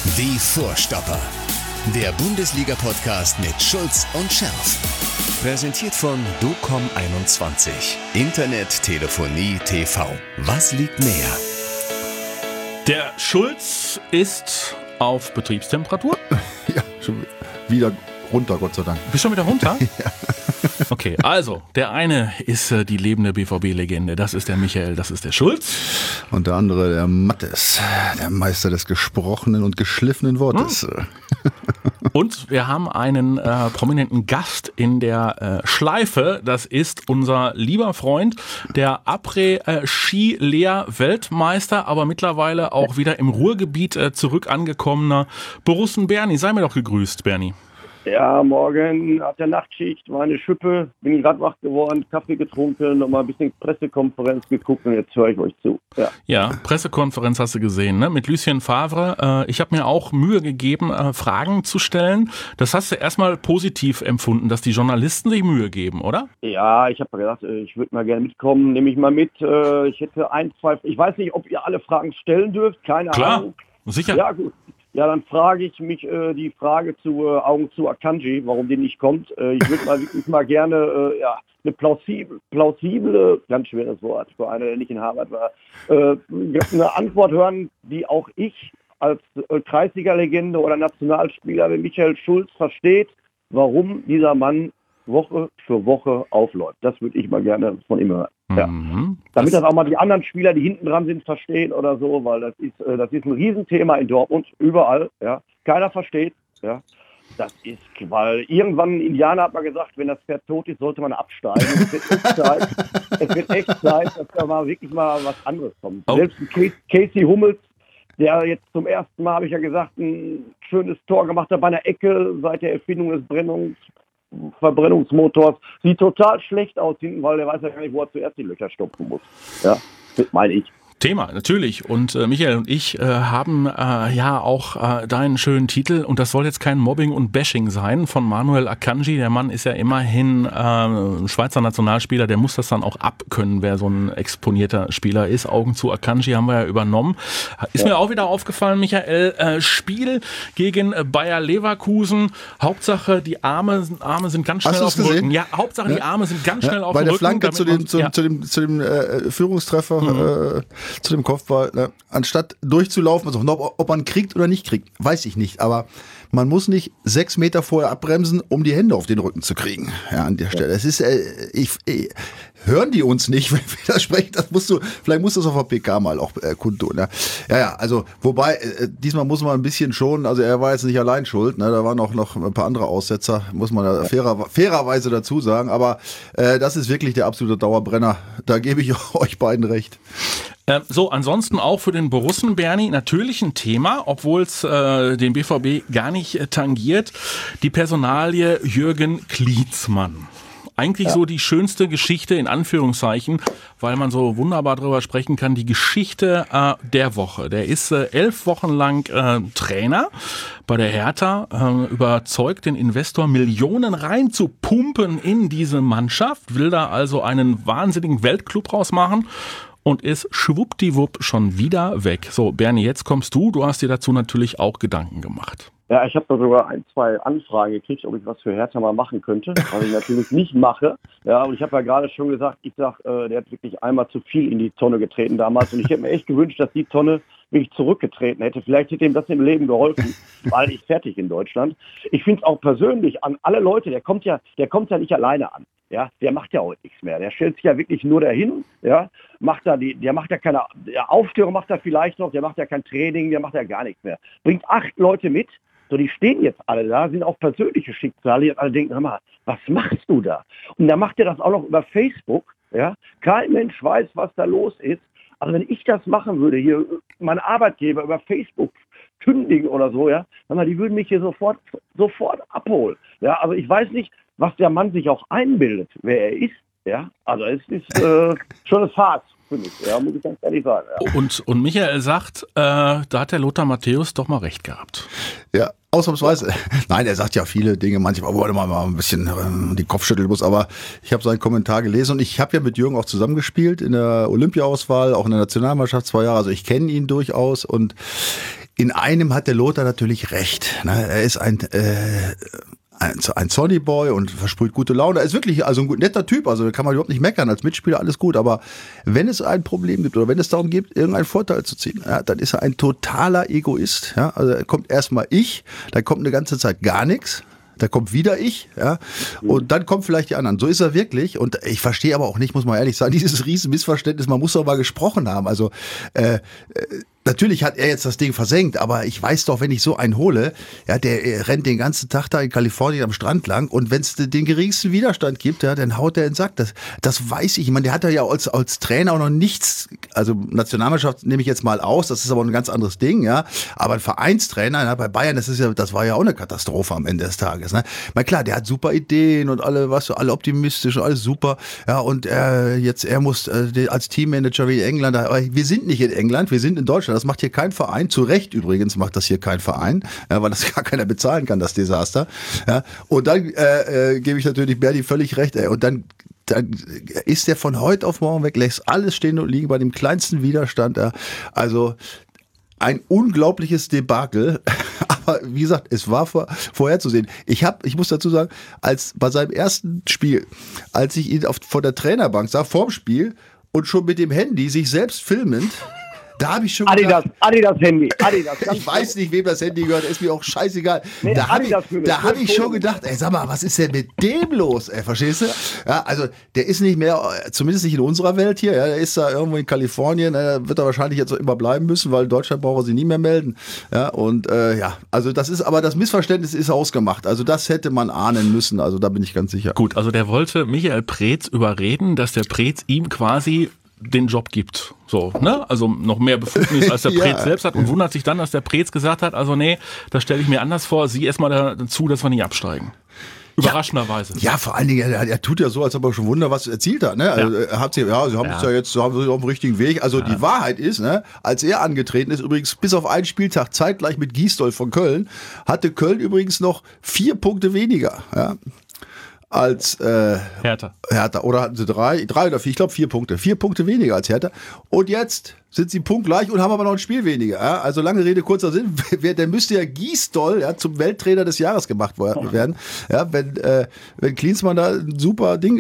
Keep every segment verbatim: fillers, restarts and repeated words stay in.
Die Vorstopper. Der Bundesliga-Podcast mit Schulz und Scherf. Präsentiert von docom einundzwanzig. Internet, Telefonie, T V. Was liegt näher? Der Schulz ist auf Betriebstemperatur. Ja, schon wieder runter, Gott sei Dank. Bist du schon wieder runter? Ja. Okay, also, der eine ist äh, die lebende B V B-Legende. Das ist der Michael, das ist der Schulz. Und der andere, der Mattes, der Meister des gesprochenen und geschliffenen Wortes. Hm. Und wir haben einen äh, prominenten Gast in der äh, Schleife. Das ist unser lieber Freund, der Après-Ski-Lehr-Weltmeister, aber mittlerweile auch wieder im Ruhrgebiet äh, zurück angekommener Borussen Bernie. Sei mir doch gegrüßt, Bernie. Ja, morgen ab der Nachtschicht war eine Schippe, bin gerade wach geworden, Kaffee getrunken, nochmal ein bisschen Pressekonferenz geguckt und jetzt höre ich euch zu. Ja, ja, Pressekonferenz hast du gesehen, ne? Mit Lucien Favre. Äh, ich habe mir auch Mühe gegeben, äh, Fragen zu stellen. Das hast du erstmal positiv empfunden, dass die Journalisten sich Mühe geben, oder? Ja, ich habe gedacht, ich würde mal gerne mitkommen, nehme ich mal mit. Äh, ich hätte ein, zwei, ich weiß nicht, ob ihr alle Fragen stellen dürft, keine Klar, Ahnung. Sicher. Ja, gut. Ja, dann frage ich mich äh, die Frage zu äh, Augen zu Akanji, warum die nicht kommt. Äh, ich würde mal wirklich mal gerne äh, ja, eine plausible, plausible, ganz schweres Wort für eine, der nicht in Harvard war, äh, eine Antwort hören, die auch ich als äh, Kreisliga-Legende oder Nationalspieler wie Michael Schulz versteht, warum dieser Mann Woche für Woche aufläuft. Das würde ich mal gerne von ihm hören. Ja. Mhm. Damit das auch mal die anderen Spieler, die hinten dran sind, verstehen oder so, weil das ist, äh, das ist ein Riesenthema in Dortmund, überall. Ja. Keiner versteht. Ja. Das ist, weil irgendwann ein Indianer hat mal gesagt, wenn das Pferd tot ist, sollte man absteigen. Es wird echt Zeit, es wird echt Zeit, dass da mal wirklich mal was anderes kommt. Oh. Selbst ein Casey Hummels, der jetzt zum ersten Mal, habe ich ja gesagt, ein schönes Tor gemacht hat bei einer Ecke seit der Erfindung des Brennungs Verbrennungsmotors, sieht total schlecht aus hinten, weil der weiß ja gar nicht, wo er zuerst die Löcher stopfen muss. Ja, das meine ich. Thema, natürlich. Und äh, Michael und ich äh, haben äh, ja auch äh, deinen schönen Titel, und das soll jetzt kein Mobbing und Bashing sein, von Manuel Akanji. Der Mann ist ja immerhin äh, ein Schweizer Nationalspieler, der muss das dann auch abkönnen, wer so ein exponierter Spieler ist. Augen zu Akanji haben wir ja übernommen. Ist ja. Mir auch wieder aufgefallen, Michael, äh, Spiel gegen Bayer Leverkusen. Hauptsache, die Arme, Arme sind ganz schnell auf dem gesehen? Rücken. Ja, Hauptsache, ja. die Arme sind ganz schnell ja, auf dem Rücken. Bei der Flanke zu dem, zu, ja. zu dem, zu dem äh, Führungstreffer, mhm. äh, zu dem Kopfball, ne? Anstatt durchzulaufen, also ob, ob man kriegt oder nicht kriegt, weiß ich nicht, aber man muss nicht sechs Meter vorher abbremsen, um die Hände auf den Rücken zu kriegen. Ja, an der Stelle. Das ist, äh, ich, ich, hören die uns nicht, wenn wir das sprechen? Das musst du, vielleicht musst du es auf der P K mal auch äh, kundtun. Ne? Ja, ja, also, wobei, äh, diesmal muss man ein bisschen schon, also er war jetzt nicht allein schuld, ne? Da waren auch noch ein paar andere Aussetzer, muss man da fairer, fairerweise dazu sagen, aber äh, das ist wirklich der absolute Dauerbrenner. Da gebe ich euch beiden recht. So, ansonsten auch für den Borussen Bernie natürlich ein Thema, obwohl es äh, den B V B gar nicht äh, tangiert. Die Personalie Jürgen Klinsmann. Eigentlich ja. so die schönste Geschichte in Anführungszeichen, weil man so wunderbar drüber sprechen kann, die Geschichte äh, der Woche. Der ist äh, elf Wochen lang äh, Trainer bei der Hertha, äh, überzeugt den Investor, Millionen reinzupumpen in diese Mannschaft, will da also einen wahnsinnigen Weltclub rausmachen. Und ist schwuppdiwupp schon wieder weg. So, Bernie, jetzt kommst du. Du hast dir dazu natürlich auch Gedanken gemacht. Ja, ich habe da sogar ein, zwei Anfragen gekriegt, ob ich was für Hertha mal machen könnte, was ich natürlich nicht mache. Ja, und ich habe ja gerade schon gesagt, ich sag, äh, der hat wirklich einmal zu viel in die Tonne getreten damals. Und ich hätte mir echt gewünscht, dass die Tonne wirklich zurückgetreten hätte. Vielleicht hätte ihm das im Leben geholfen, weil nicht fertig in Deutschland. Ich finde es auch persönlich an alle Leute, der kommt ja, der kommt ja nicht alleine an. Ja, der macht ja heute nichts mehr. Der stellt sich ja wirklich nur dahin, ja, macht da die, der macht ja keine, der Aufstörung macht er vielleicht noch, der macht ja kein Training, der macht ja gar nichts mehr. Bringt acht Leute mit, so die stehen jetzt alle da, sind auch persönliche Schicksale, die alle denken, hör mal, was machst du da? Und dann macht er das auch noch über Facebook, ja. Kein Mensch weiß, was da los ist. Also wenn ich das machen würde, hier mein Arbeitgeber über Facebook kündigen oder so, ja, dann die würden mich hier sofort, sofort abholen. Ja, also ich weiß nicht, was der Mann sich auch einbildet, wer er ist. Ja, also es ist äh, schon eine Fahrt für mich, ja, muss ich ganz ehrlich sagen. Ja. Und, und Michael sagt, äh, da hat der Lothar Matthäus doch mal recht gehabt. Ja, ausnahmsweise. Nein, er sagt ja viele Dinge, manchmal, wo man mal ein bisschen äh, den Kopf schütteln muss, aber ich habe seinen Kommentar gelesen und ich habe ja mit Jürgen auch zusammengespielt in der Olympia-Auswahl, auch in der Nationalmannschaft zwei Jahre, also ich kenne ihn durchaus und in einem hat der Lothar natürlich recht. Ne? Er ist ein, äh, ein, ein Sonnyboy und versprüht gute Laune. Er ist wirklich also ein gut, netter Typ, also da kann man überhaupt nicht meckern. Als Mitspieler alles gut, aber wenn es ein Problem gibt oder wenn es darum geht, irgendeinen Vorteil zu ziehen, ja, dann ist er ein totaler Egoist. Ja? Also da kommt erstmal ich, dann kommt eine ganze Zeit gar nichts. Da kommt wieder ich, ja, und dann kommen vielleicht die anderen. So ist er wirklich. Und ich verstehe aber auch nicht, muss man ehrlich sagen, dieses riesen Missverständnis, man muss doch mal gesprochen haben. Also, äh, äh, natürlich hat er jetzt das Ding versenkt, aber ich weiß doch, wenn ich so einen hole, ja, der äh, rennt den ganzen Tag da in Kalifornien am Strand lang und wenn es den geringsten Widerstand gibt, ja, dann haut der in den Sack. Das, das weiß ich. Ich meine, der hat ja als, als Trainer auch noch nichts, also Nationalmannschaft nehme ich jetzt mal aus, das ist aber ein ganz anderes Ding, ja, aber ein Vereinstrainer, ja, bei Bayern, das ist ja, das war ja auch eine Katastrophe am Ende des Tages, ne? Na klar, der hat super Ideen und alle, was, alle optimistisch und alles super, ja, und äh, jetzt, er muss äh, als Teammanager wie in England, aber wir sind nicht in England, wir sind in Deutschland. Das macht hier kein Verein. Zu Recht übrigens macht das hier kein Verein, ja, weil das gar keiner bezahlen kann, das Desaster. Ja. Und dann äh, äh, gebe ich natürlich Berdi völlig recht. Ey. Und dann, dann ist der von heute auf morgen weg, lässt alles stehen und liegen bei dem kleinsten Widerstand. Ja. Also ein unglaubliches Debakel. Aber wie gesagt, es war vor, vorherzusehen. Ich habe, ich muss dazu sagen, als bei seinem ersten Spiel, als ich ihn auf, vor der Trainerbank sah, vorm Spiel und schon mit dem Handy sich selbst filmend, da habe ich schon Adidas, gedacht, Adidas Handy, Adidas. Ich weiß nicht, wem das Handy gehört, ist mir auch scheißegal. Nee, da habe ich, da hab ich schon Fotos. gedacht, ey, sag mal, was ist denn mit dem los, ey, verstehst du? Ja, also, der ist nicht mehr, zumindest nicht in unserer Welt hier, ja, der ist da irgendwo in Kalifornien, da wird er wahrscheinlich jetzt auch immer bleiben müssen, weil in Deutschland braucht er sie nie mehr melden. Ja, und, äh, ja, also das ist, aber das Missverständnis ist ausgemacht. Also das hätte man ahnen müssen, also da bin ich ganz sicher. Gut, also der wollte Michael Preetz überreden, dass der Preetz ihm quasi den Job gibt. So, ne? Also noch mehr Befugnis als der Ja. Preetz selbst hat und wundert sich dann, dass der Preetz gesagt hat, also nee, das stelle ich mir anders vor, sieh erstmal dazu, dass wir nicht absteigen. Überraschenderweise. Ja, vor allen Dingen, er, er tut ja so, als ob er schon Wunder was erzielt hat. Ne? Also, er hat sie, ja, sie haben Ja. es ja jetzt, sie haben sich auf dem richtigen Weg. Also die Wahrheit ist, ne, als er angetreten ist, übrigens bis auf einen Spieltag zeitgleich mit Gisdol von Köln, hatte Köln übrigens noch vier Punkte weniger. Ja? Als äh, Hertha. Hertha. Oder hatten sie drei, drei oder vier, ich glaube vier Punkte. Vier Punkte weniger als Hertha. Und jetzt sind sie punktgleich und haben aber noch ein Spiel weniger. Ja? Also lange Rede, kurzer Sinn. Der müsste ja Gisdol ja, zum Welttrainer des Jahres gemacht werden, ja, wenn, äh, wenn Klinsmann da ein super Ding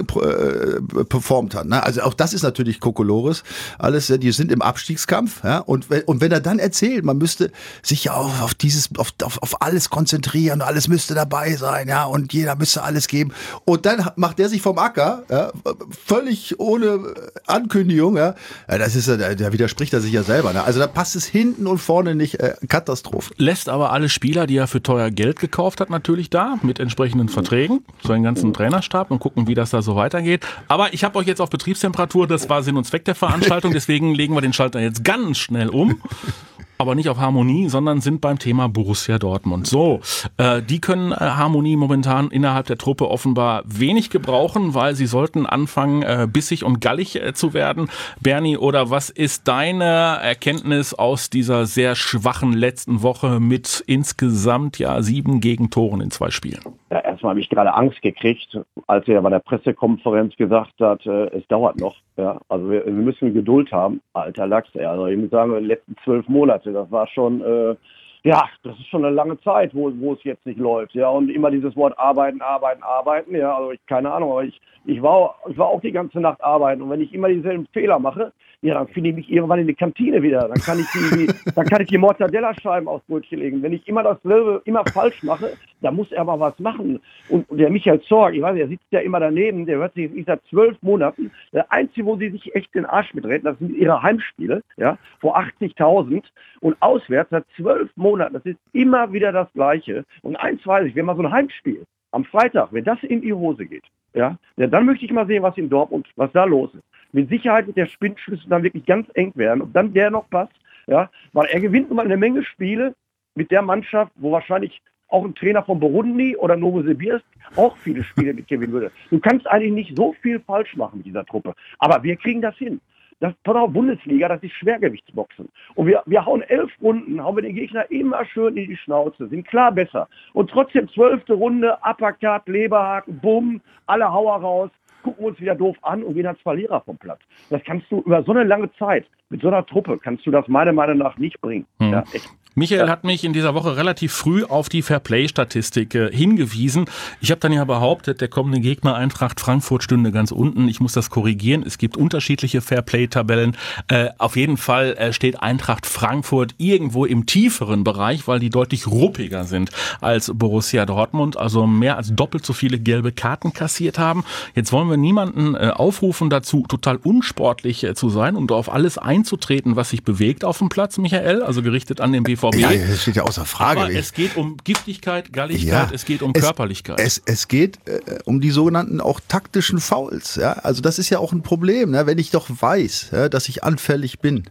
äh, performt hat. Ne? Also auch das ist natürlich Kokolores. Alles, ja, die sind im Abstiegskampf. Ja? Und, wenn, und wenn er dann erzählt, man müsste sich ja auch auf dieses, auf, auf, auf alles konzentrieren, alles müsste dabei sein, ja, und jeder müsste alles geben. Und dann macht der sich vom Acker, ja, völlig ohne Ankündigung, ja, ja das ist ja, der widerspricht er sich ja selber. Ne? Also da passt es hinten und vorne nicht, äh, Katastrophe. Lässt aber alle Spieler, die er für teuer Geld gekauft hat, natürlich da, mit entsprechenden Verträgen, so einen ganzen Trainerstab und gucken, wie das da so weitergeht. Aber ich habe euch jetzt auf Betriebstemperatur, das war Sinn und Zweck der Veranstaltung, deswegen legen wir den Schalter jetzt ganz schnell um. Aber nicht auf Harmonie, sondern sind beim Thema Borussia Dortmund. So, äh, die können äh, Harmonie momentan innerhalb der Truppe offenbar wenig gebrauchen, weil sie sollten anfangen, äh, bissig und gallig äh, zu werden. Bernie, oder was ist deine Erkenntnis aus dieser sehr schwachen letzten Woche mit insgesamt ja sieben Gegentoren in zwei Spielen? Ja, erstmal habe ich gerade Angst gekriegt, als er bei der Pressekonferenz gesagt hat, äh, es dauert noch. Ja, also wir, wir müssen Geduld haben. Alter Lachs, ey. Also ich muss sagen, die letzten zwölf Monate, das war schon, äh, ja, das ist schon eine lange Zeit, wo, wo es jetzt nicht läuft. Ja, und immer dieses Wort arbeiten, arbeiten, arbeiten. Ja, also ich, keine Ahnung, aber ich, ich, war, ich war auch die ganze Nacht arbeiten. Und wenn ich immer dieselben Fehler mache, ja, dann finde ich mich irgendwann in die Kantine wieder. Dann kann ich die, die dann kann ich die Mortadella-Scheiben aufs Brötchen legen. Wenn ich immer dasselbe, immer falsch mache, da muss er aber was machen. Und, und der Michael Zorg, ich weiß nicht, der sitzt ja immer daneben, der hört sich, ich seit zwölf Monaten, der Einzige, wo sie sich echt den Arsch mitreden, das sind ihre Heimspiele, ja, vor achtzigtausend und auswärts seit zwölf Monaten, das ist immer wieder das Gleiche. Und eins weiß ich, wenn man so ein Heimspiel am Freitag, wenn das in die Hose geht, ja, ja, dann möchte ich mal sehen, was in Dortmund, was da los ist. Mit Sicherheit wird der Spinnschlüssel dann wirklich ganz eng werden, ob dann der noch passt, ja, weil er gewinnt immer eine Menge Spiele mit der Mannschaft, wo wahrscheinlich auch ein Trainer von Burundi oder Novosibirsk auch viele Spiele mit gewinnen würde. Du kannst eigentlich nicht so viel falsch machen mit dieser Truppe. Aber wir kriegen das hin. Das ist auch Bundesliga, das ist Schwergewichtsboxen. Und wir, wir hauen elf Runden, hauen wir den Gegner immer schön in die Schnauze, sind klar besser. Und trotzdem zwölfte Runde, Uppercut, Leberhaken, Bumm, alle Hauer raus, gucken uns wieder doof an und gehen als Verlierer vom Platz. Das kannst du über so eine lange Zeit, mit so einer Truppe, kannst du das meiner Meinung nach nicht bringen. Hm. Ja, echt. Michael hat mich in dieser Woche relativ früh auf die Fairplay-Statistik äh, hingewiesen. Ich habe dann ja behauptet, der kommende Gegner Eintracht Frankfurt stünde ganz unten. Ich muss das korrigieren. Es gibt unterschiedliche Fairplay-Tabellen. Äh, auf jeden Fall äh, steht Eintracht Frankfurt irgendwo im tieferen Bereich, weil die deutlich ruppiger sind als Borussia Dortmund. Also mehr als doppelt so viele gelbe Karten kassiert haben. Jetzt wollen wir niemanden äh, aufrufen dazu, total unsportlich äh, zu sein und auf alles einzutreten, was sich bewegt auf dem Platz, Michael. Also gerichtet an den B V B. Ja, das steht ja außer Frage. Aber es geht um Giftigkeit, Galligkeit, ja, es geht um es, Körperlichkeit. Es, es geht äh, um die sogenannten auch taktischen Fouls. Ja? Also das ist ja auch ein Problem, ne? Wenn ich doch weiß, ja, dass ich anfällig bin.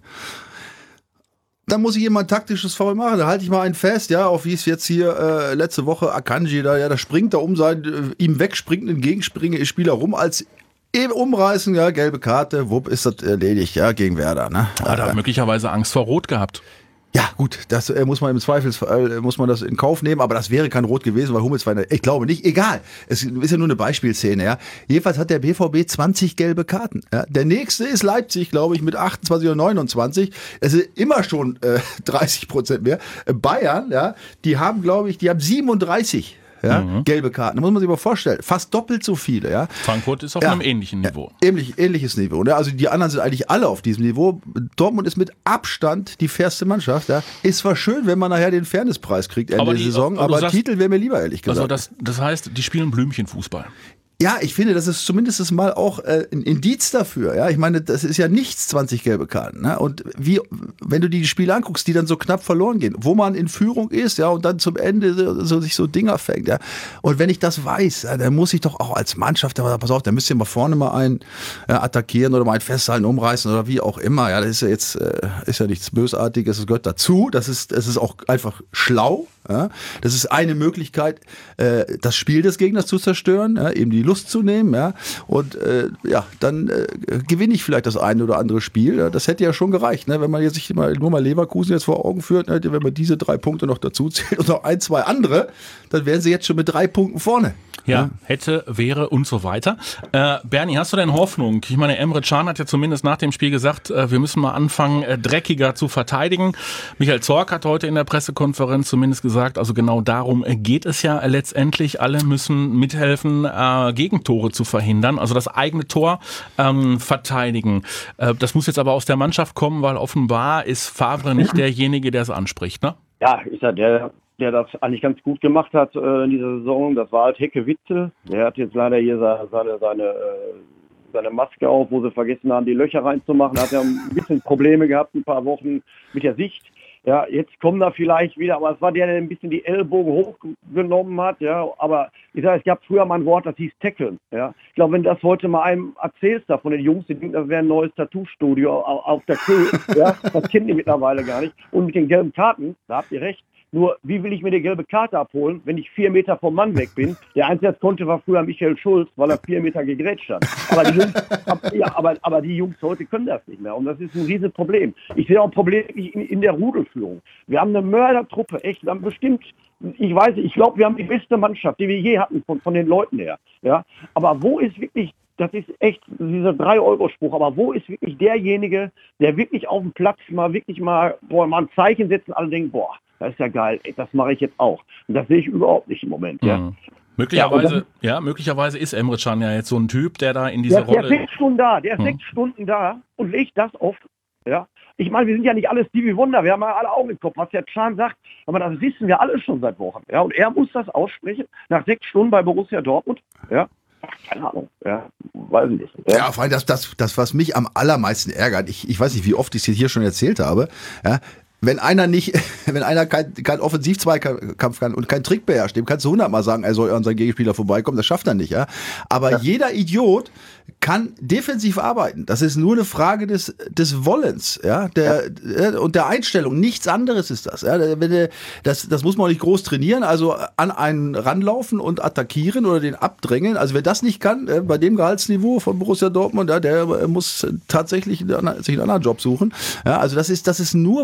Dann muss ich immer ein taktisches Foul machen. Da halte ich mal einen fest, ja, auf wie es jetzt hier äh, letzte Woche Akanji, da, ja, da springt er um seinen äh, ihm wegspringenden Gegenspieler rum, als eben umreißen, ja, gelbe Karte, wupp, ist das erledigt, ja, gegen Werder. Ne? Hat er möglicherweise Angst vor Rot gehabt? Ja, gut, das äh, muss man im Zweifelsfall äh, muss man das in Kauf nehmen, aber das wäre kein Rot gewesen, weil Hummels war eine, ich glaube nicht, egal. Es ist ja nur eine Beispielszene, ja. Jedenfalls hat der B V B zwanzig gelbe Karten. Ja. Der nächste ist Leipzig, glaube ich, mit achtundzwanzig oder neunundzwanzig. Es ist immer schon äh, dreißig Prozent mehr. Bayern, ja, die haben, glaube ich, die haben siebenunddreißig. Ja, mhm. gelbe Karten. Da muss man sich mal vorstellen. Fast doppelt so viele. Ja. Frankfurt ist auf ja. einem ähnlichen Niveau. Ja, ähnlich, ähnliches Niveau. Ne? Also die anderen sind eigentlich alle auf diesem Niveau. Dortmund ist mit Abstand die fairste Mannschaft. Ja. Ist zwar schön, wenn man nachher den Fairnesspreis kriegt Ende aber der die, Saison, aber aber sagst, Titel wäre mir lieber, ehrlich gesagt. Also das, das heißt, die spielen Blümchenfußball. Ja, ich finde, das ist zumindest mal auch äh, ein Indiz dafür. Ja, ich meine, das ist ja nichts, zwanzig gelbe Karten. Ne? Und wie, wenn du die Spiele anguckst, die dann so knapp verloren gehen, wo man in Führung ist, ja, und dann zum Ende so, so sich so Dinger fängt, ja. Und wenn ich das weiß, ja, dann muss ich doch auch als Mannschaft, ja, pass auf, dann müsst ihr mal vorne mal einen ja, attackieren oder mal einen festhalten, umreißen oder wie auch immer. Ja, das ist ja jetzt äh, ist ja nichts Bösartiges, das gehört dazu. Das ist, das ist auch einfach schlau. Ja? Das ist eine Möglichkeit, äh, das Spiel des Gegners zu zerstören, ja? Eben die Lust zu nehmen, ja, und äh, ja, dann äh, gewinne ich vielleicht das eine oder andere Spiel. Ja? Das hätte ja schon gereicht, ne? Wenn man jetzt sich mal, nur mal Leverkusen jetzt vor Augen führt, ne? Wenn man diese drei Punkte noch dazu zählt und noch ein, zwei andere, dann wären sie jetzt schon mit drei Punkten vorne. Ja, ja, hätte, wäre und so weiter. Äh, Bernie, hast du denn Hoffnung? Ich meine, Emre Can hat ja zumindest nach dem Spiel gesagt, äh, wir müssen mal anfangen, äh, dreckiger zu verteidigen. Michael Zorc hat heute in der Pressekonferenz zumindest gesagt, also genau darum äh, geht es ja letztendlich. Alle müssen mithelfen, äh, Gegentore zu verhindern, also das eigene Tor ähm, verteidigen. Äh, das muss jetzt aber aus der Mannschaft kommen, weil offenbar ist Favre nicht derjenige, der es anspricht, ne? Ja, ist ja der... der das eigentlich ganz gut gemacht hat äh, in dieser Saison. Das war halt Hecke Witzel. Der hat jetzt leider hier seine, seine, seine, äh, seine Maske auf, wo sie vergessen haben, die Löcher reinzumachen. Da hat er ein bisschen Probleme gehabt, ein paar Wochen mit der Sicht. Ja, jetzt kommen da vielleicht wieder, aber es war der, der ein bisschen die Ellbogen hochgenommen hat. Ja, aber ich sage, es gab früher mal ein Wort, das hieß Tackeln. Ja, ich glaube, wenn du das heute mal einem erzählst, da von den Jungs, die denken, das wäre ein neues Tattoo-Studio auf der Kühe. Ja, das kennen die mittlerweile gar nicht. Und mit den gelben Karten, da habt ihr recht. Nur, wie will ich mir die gelbe Karte abholen, wenn ich vier Meter vom Mann weg bin? Der Einzige, der konnte, war früher Michael Schulz, weil er vier Meter gegrätscht hat. Aber die Jungs, ja, aber, aber die Jungs heute können das nicht mehr. Und das ist ein riesiges Problem. Ich sehe auch ein Problem in, in der Rudelführung. Wir haben eine Mördertruppe, echt. Wir haben bestimmt, ich weiß nicht, ich glaube, wir haben die beste Mannschaft, die wir je hatten, von, von den Leuten her. Ja? Aber wo ist wirklich, das ist echt dieser drei Euro Spruch, aber wo ist wirklich derjenige, der wirklich auf dem Platz mal wirklich mal, boah, mal ein Zeichen setzt und alle denken, boah, das ist ja geil, ey, das mache ich jetzt auch. Und das sehe ich überhaupt nicht im Moment. Ja. Mhm. Möglicherweise, ja, dann, ja, möglicherweise ist Emre Can ja jetzt so ein Typ, der da in dieser der, Rolle... Der ist sechs Stunden da, der ist hm. sechs Stunden da und legt das auf. Ja. Ich meine, wir sind ja nicht alle Stevie Wonder, wir haben ja alle Augen im Kopf, was der Can sagt, aber das wissen wir alle schon seit Wochen. Ja. Und er muss das aussprechen, nach sechs Stunden bei Borussia Dortmund. Ja. Keine Ahnung, ja, weiß ich nicht. Ja, ja, vor allem das, das, das, was mich am allermeisten ärgert, ich, ich weiß nicht, wie oft ich es hier schon erzählt habe, ja, wenn einer nicht, wenn einer kein, kein Offensiv-Zweikampf kann und kein Trick beherrscht, dem kannst du hundertmal sagen, er soll an seinen Gegenspieler vorbeikommen, das schafft er nicht, ja. Aber ja. Jeder Idiot kann defensiv arbeiten. Das ist nur eine Frage des, des Wollens, ja, der, ja. und der Einstellung. Nichts anderes ist das, ja. Wenn der, das, das muss man auch nicht groß trainieren, also an einen ranlaufen und attackieren oder den abdrängeln. Also wer das nicht kann, bei dem Gehaltsniveau von Borussia Dortmund, ja, der muss tatsächlich sich einen anderen Job suchen. Ja, also das ist, das ist nur Wollen.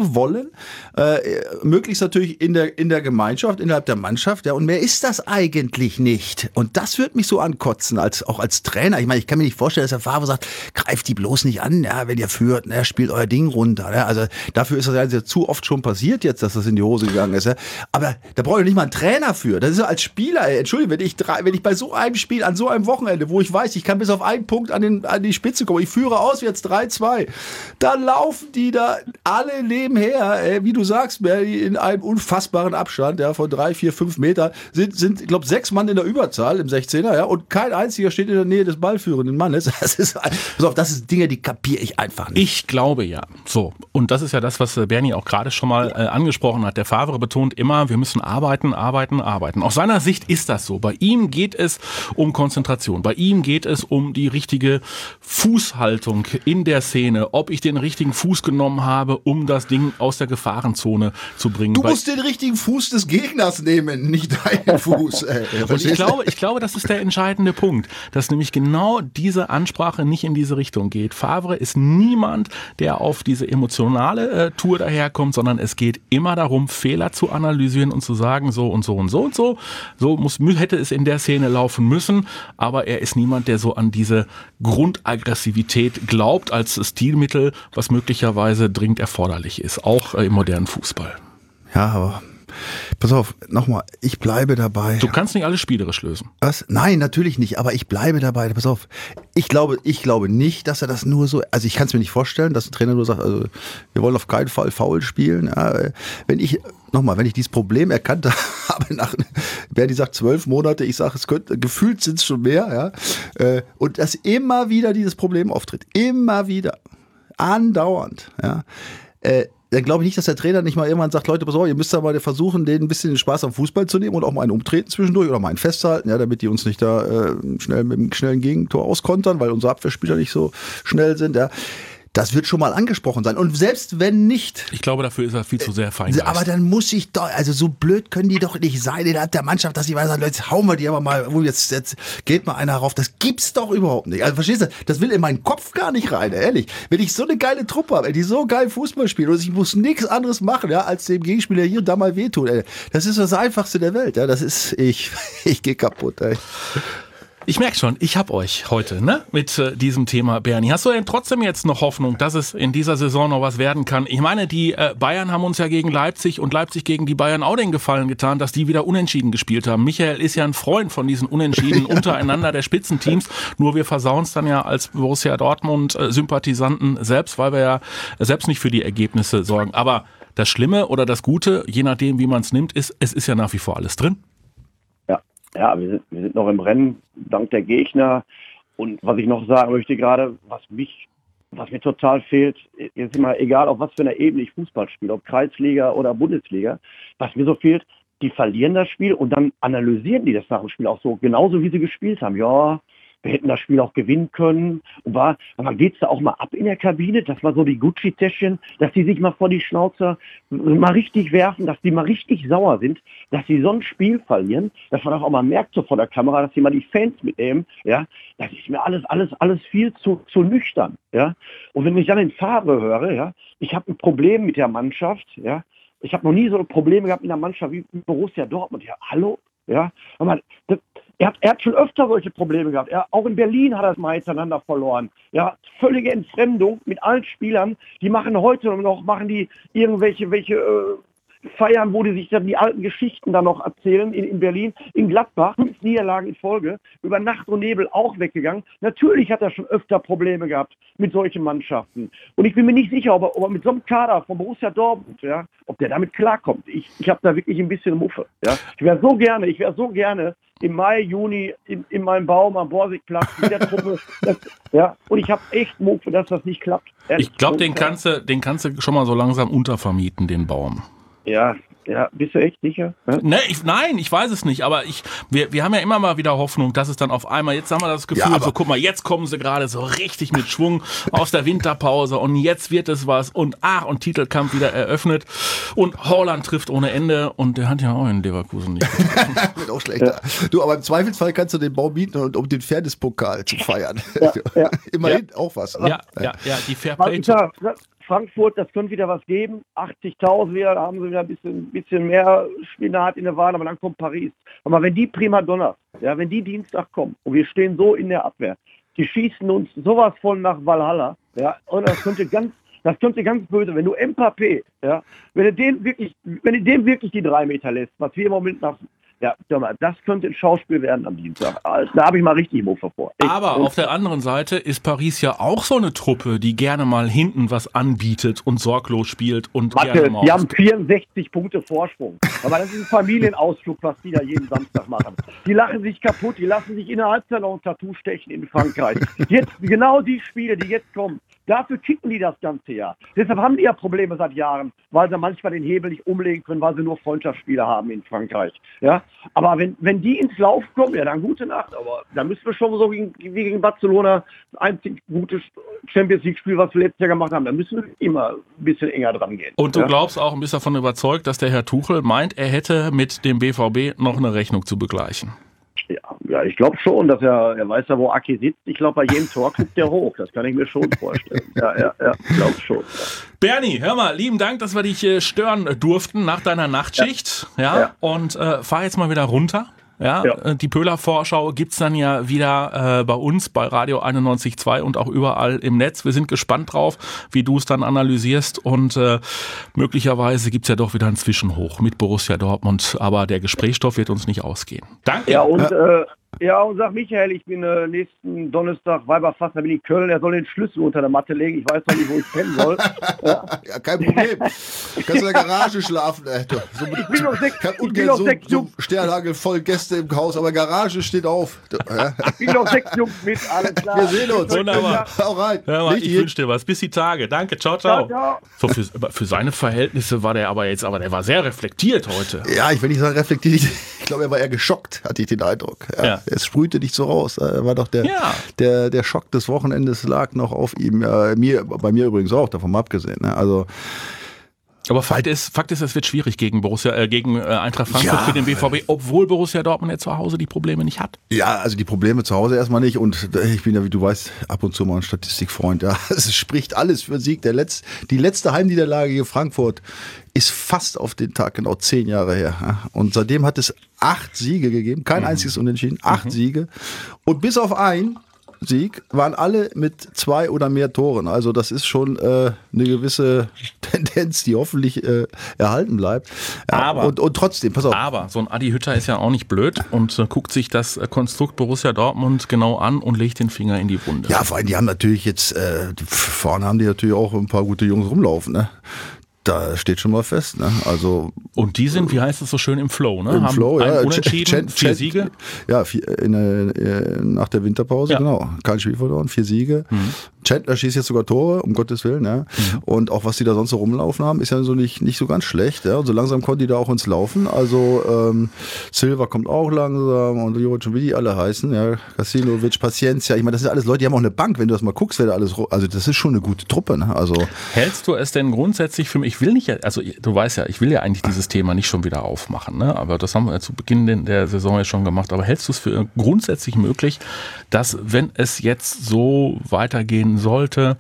spielen, äh, möglichst natürlich in der, in der Gemeinschaft, innerhalb der Mannschaft, ja, und mehr ist das eigentlich nicht. Und das wird mich so ankotzen, als, auch als Trainer. Ich meine, ich kann mir nicht vorstellen, dass der Favre sagt, greift die bloß nicht an, ja, wenn ihr führt, ne, spielt euer Ding runter. Ne? Also dafür ist das ja zu oft schon passiert jetzt, dass das in die Hose gegangen ist. Ja? Aber da brauche ich nicht mal einen Trainer für. Das ist ja als Spieler, ey, Entschuldigung, wenn ich, wenn ich bei so einem Spiel, an so einem Wochenende, wo ich weiß, ich kann bis auf einen Punkt an, den, an die Spitze kommen, ich führe aus jetzt drei zwei, dann laufen die da alle nebenher, ey, wie du sagst, in einem unfassbaren Abstand, ja, von drei, vier, fünf Meter, sind, sind ich glaube, sechs Mann in der Überzahl im sechzehner, ja, und kein einziger steht in der Nähe des ballführenden Mannes. Das ist, pass auf, das sind Dinge, die kapiere ich einfach nicht. Ich glaube ja. So. Und das ist ja das, was Bernie auch gerade schon mal äh, angesprochen hat. Der Favre betont immer, wir müssen arbeiten, arbeiten, arbeiten. Aus seiner Sicht ist das so. Bei ihm geht es um Konzentration. Bei ihm geht es um die richtige Fußhaltung in der Szene. Ob ich den richtigen Fuß genommen habe, um das Ding aus der Gefahrenzone zu bringen. Du musst den richtigen Fuß des Gegners nehmen, nicht deinen Fuß. Ey. Und ich glaube, ich glaube, das ist der entscheidende Punkt, dass nämlich genau diese Ansprache nicht in diese Richtung geht. Favre ist niemand, der auf diese emotionale äh, Tour daherkommt, sondern es geht immer darum, Fehler zu analysieren und zu sagen, so und so und so und so. So muss, hätte es in der Szene laufen müssen, aber er ist niemand, der so an diese Grundaggressivität glaubt als Stilmittel, was möglicherweise dringend erforderlich ist, auch äh, im modernen Fußball. Ja, aber pass auf, nochmal, ich bleibe dabei. Du kannst nicht alles spielerisch lösen. Was? Nein, natürlich nicht, aber ich bleibe dabei. Pass auf, ich glaube, ich glaube nicht, dass er das nur so, also ich kann es mir nicht vorstellen, dass ein Trainer nur sagt, also wir wollen auf keinen Fall faul spielen. Ja, wenn ich, nochmal, wenn ich dieses Problem erkannt habe, nach, Bernie sagt zwölf Monate, ich sage, es könnte, gefühlt sind es schon mehr, ja, und dass immer wieder dieses Problem auftritt, immer wieder, andauernd, ja, äh, dann glaube ich nicht, dass der Trainer nicht mal irgendwann sagt, Leute, pass auf, ihr müsst da mal versuchen, denen ein bisschen den Spaß am Fußball zu nehmen und auch mal einen umtreten zwischendurch oder mal einen festhalten, ja, damit die uns nicht da äh, schnell mit einem schnellen Gegentor auskontern, weil unsere Abwehrspieler nicht so schnell sind, ja. Das wird schon mal angesprochen sein. Und selbst wenn nicht. Ich glaube, dafür ist er viel zu sehr feingeist. Aber dann muss ich doch, also so blöd können die doch nicht sein innerhalb der Mannschaft, dass ich weiß, Leute, jetzt hauen wir die aber mal, wo jetzt, jetzt geht mal einer rauf. Das gibt's doch überhaupt nicht. Also verstehst du, das will in meinen Kopf gar nicht rein, ehrlich. Wenn ich so eine geile Truppe habe, die so geil Fußball spielt und ich muss nichts anderes machen, ja, als dem Gegenspieler hier und da mal wehtun, ey. Das ist das Einfachste der Welt, ja. Das ist, ich, ich gehe kaputt, ey. Ich merke schon, ich hab euch heute, ne, mit äh, diesem Thema, Bernie. Hast du denn trotzdem jetzt noch Hoffnung, dass es in dieser Saison noch was werden kann? Ich meine, die äh, Bayern haben uns ja gegen Leipzig und Leipzig gegen die Bayern auch den Gefallen getan, dass die wieder unentschieden gespielt haben. Michael ist ja ein Freund von diesen Unentschieden untereinander der Spitzenteams. Nur wir versauen es dann ja als Borussia Dortmund-Sympathisanten selbst, weil wir ja selbst nicht für die Ergebnisse sorgen. Aber das Schlimme oder das Gute, je nachdem, wie man es nimmt, ist, es ist ja nach wie vor alles drin. Ja, wir sind, wir sind noch im Rennen, dank der Gegner. Und was ich noch sagen möchte gerade, was mich, was mir total fehlt, ist immer egal, auf was für einer Ebene ich Fußball spiele, ob Kreisliga oder Bundesliga, was mir so fehlt, die verlieren das Spiel und dann analysieren die das nach dem Spiel auch so, genauso wie sie gespielt haben. Ja, wir hätten das Spiel auch gewinnen können. Und war, aber geht's da auch mal ab in der Kabine, dass man so die Gucci-Täschchen, dass die sich mal vor die Schnauze mal richtig werfen, dass die mal richtig sauer sind, dass sie so ein Spiel verlieren, dass man auch mal merkt so vor der Kamera, dass die mal die Fans mitnehmen, ja, das ist mir alles, alles, alles viel zu, zu nüchtern, ja. Und wenn ich dann den Favre höre, ja, ich habe ein Problem mit der Mannschaft, ja, ich habe noch nie so Probleme gehabt mit der Mannschaft wie Borussia Dortmund, ja, hallo, ja, aber das, Er hat, er hat schon öfter solche Probleme gehabt. Er, auch in Berlin hat er es mal hintereinander verloren. Ja, völlige Entfremdung mit allen Spielern. Die machen heute noch, machen die irgendwelche welche, äh, Feiern, wo die sich dann die alten Geschichten dann noch erzählen in, in Berlin. In Gladbach, fünf Niederlagen in Folge, über Nacht und Nebel auch weggegangen. Natürlich hat er schon öfter Probleme gehabt mit solchen Mannschaften. Und ich bin mir nicht sicher, ob er, ob er mit so einem Kader von Borussia Dortmund, ja, ob der damit klarkommt. Ich, ich habe da wirklich ein bisschen Muffe. Ja. Ich wäre so gerne, ich wäre so gerne im Mai, Juni in, in meinem Baum am Borsigplatz mit der Truppe. Das, ja, und ich habe echt Muffe, dass das nicht klappt. Ehrlich. Ich glaube, den kannst du, den kannst du schon mal so langsam untervermieten, den Baum. Ja, ja, bist du echt sicher? Ja? Ne, ich, nein, ich weiß es nicht, aber ich, wir, wir haben ja immer mal wieder Hoffnung, dass es dann auf einmal, jetzt haben wir das Gefühl, ja, so guck mal, jetzt kommen sie gerade so richtig mit Schwung aus der Winterpause und jetzt wird es was und ach, und Titelkampf wieder eröffnet und Haaland trifft ohne Ende und der hat ja auch in Leverkusen nicht getroffen. Wird auch schlechter. Ja. Du, aber im Zweifelsfall kannst du den Baum mieten, um den Fairness-Pokal zu feiern. Ja, ja. Immerhin ja. auch was. Ja, ja, ja, die Fairplay. Frankfurt, das könnte wieder was geben. achtzigtausend wieder, da haben sie wieder ein bisschen, bisschen mehr Spinat in der Ware, aber dann kommt Paris. Aber wenn die Primadonnas, ja, wenn die Dienstag kommen und wir stehen so in der Abwehr, die schießen uns sowas von nach Valhalla, ja, und das könnte ganz, das könnte ganz böse, wenn du Mbappé, ja, wenn du den wirklich, wenn du dem wirklich die drei Meter lässt, was wir im Moment nach Ja, das könnte ein Schauspiel werden am Dienstag. Also, da habe ich mal richtig Mofa vor. Echt. Aber auf der anderen Seite ist Paris ja auch so eine Truppe, die gerne mal hinten was anbietet und sorglos spielt und Warte, gerne mal die haben vierundsechzig Punkte Vorsprung. Aber das ist ein Familienausflug, was die da jeden Samstag machen. Die lachen sich kaputt, die lassen sich in der Halbzeit noch ein Tattoo stechen in Frankreich. Jetzt, genau die Spiele, die jetzt kommen, dafür kicken die das ganze Jahr. Deshalb haben die ja Probleme seit Jahren, weil sie manchmal den Hebel nicht umlegen können, weil sie nur Freundschaftsspiele haben in Frankreich. Ja? Aber wenn, wenn die ins Lauf kommen, ja dann gute Nacht. Aber da müssen wir schon so gegen, wie gegen Barcelona, das einzig gute Champions-League-Spiel, was wir letztes Jahr gemacht haben, da müssen wir immer ein bisschen enger dran gehen. Und du ja? glaubst auch und bist davon überzeugt, dass der Herr Tuchel meint, er hätte mit dem B V B noch eine Rechnung zu begleichen? Ja, ja, ich glaube schon, dass er, er weiß ja, wo Aki sitzt. Ich glaube, bei jedem Tor guckt er hoch. Das kann ich mir schon vorstellen. Ja, ja, ja, ich glaube schon. Ja. Bernie, hör mal, lieben Dank, dass wir dich äh, stören durften nach deiner Nachtschicht. Ja, ja. ja. Und äh, fahr jetzt mal wieder runter. Ja, ja. Die Pöhler-Vorschau gibt's dann ja wieder äh, bei uns, bei Radio einundneunzig Komma zwei und auch überall im Netz. Wir sind gespannt drauf, wie du es dann analysierst und äh, möglicherweise gibt's ja doch wieder einen Zwischenhoch mit Borussia Dortmund, aber der Gesprächsstoff wird uns nicht ausgehen. Danke. Ja, und äh, ja, und sag Michael, ich bin äh, nächsten Donnerstag Weiberfast, da bin ich in Köln, er soll den Schlüssel unter der Matte legen. Ich weiß noch nicht, wo ich pennen soll. Ja. Ja, kein Problem. Du kannst in der Garage schlafen. Ey. So mit, ich bin noch sechs, ich hab ungern ich noch so, sechs so Sternhagel voll Gäste im Haus, aber Garage steht auf. Ja. Ich bin noch sechs Jungs mit, alles klar. Wir sehen uns. Wunderbar. Hau rein. Hör mal, ich wünsche dir was. Bis die Tage. Danke. Ciao, ciao. ciao, ciao. So für, für seine Verhältnisse war der aber jetzt, aber der war sehr reflektiert heute. Ja, ich will nicht sagen reflektiert. Ich glaube, er war eher geschockt, hatte ich den Eindruck. Ja. Ja. Es sprühte nicht so raus. Er war doch der, ja. der, der Schock des Wochenendes lag noch auf ihm. Äh, mir, bei mir übrigens auch, davon mal abgesehen. Ne? Also Aber Fakt ist, Fakt ist, es wird schwierig gegen Borussia, äh, gegen äh, Eintracht Frankfurt ja, für den B V B, obwohl Borussia Dortmund ja zu Hause die Probleme nicht hat. Ja, also die Probleme zu Hause erstmal nicht und ich bin ja, wie du weißt, ab und zu mal ein Statistikfreund. Ja, es spricht alles für Sieg. Der Letz-, die letzte Heimniederlage gegen Frankfurt ist fast auf den Tag genau zehn Jahre her. Ja? Und seitdem hat es acht Siege gegeben, kein mhm. einziges Unentschieden, acht mhm. Siege und bis auf ein Sieg waren alle mit zwei oder mehr Toren. Also das ist schon äh, eine gewisse Tendenz, die hoffentlich äh, erhalten bleibt. Ja, aber, und, und trotzdem, pass auf. Aber so ein Adi Hütter ist ja auch nicht blöd und äh, guckt sich das Konstrukt Borussia Dortmund genau an und legt den Finger in die Wunde. Ja, vor allem, die haben natürlich jetzt, äh, vorne haben die natürlich auch ein paar gute Jungs rumlaufen, ne? Da steht schon mal fest, ne? Also und die sind, wie heißt es so schön, im Flow, ne? Im haben Flow, ja. Unentschieden, Chen, vier Chen, Siege. Ja, vier, in, in, nach der Winterpause, ja. genau. Kein Spiel verloren, vier Siege. Mhm. Chandler schießt jetzt sogar Tore, um Gottes Willen, ja. Mhm. Und auch was die da sonst so rumlaufen haben, ist ja so nicht, nicht so ganz schlecht, ja. Und so langsam konnten die da auch ins Laufen. Also ähm, Silva kommt auch langsam und Juric und wie die alle heißen, ja. Kasinovic, Paciencia. Ich meine, das sind alles Leute, die haben auch eine Bank, wenn du das mal guckst, wer da alles, also das ist schon eine gute Truppe, ne? Also hältst du es denn grundsätzlich für mich, ich will nicht, also du weißt ja, ich will ja eigentlich dieses Thema nicht schon wieder aufmachen, ne? Aber das haben wir ja zu Beginn der Saison ja schon gemacht. Aber hältst du es für grundsätzlich möglich, dass, wenn es jetzt so weitergehen sollte,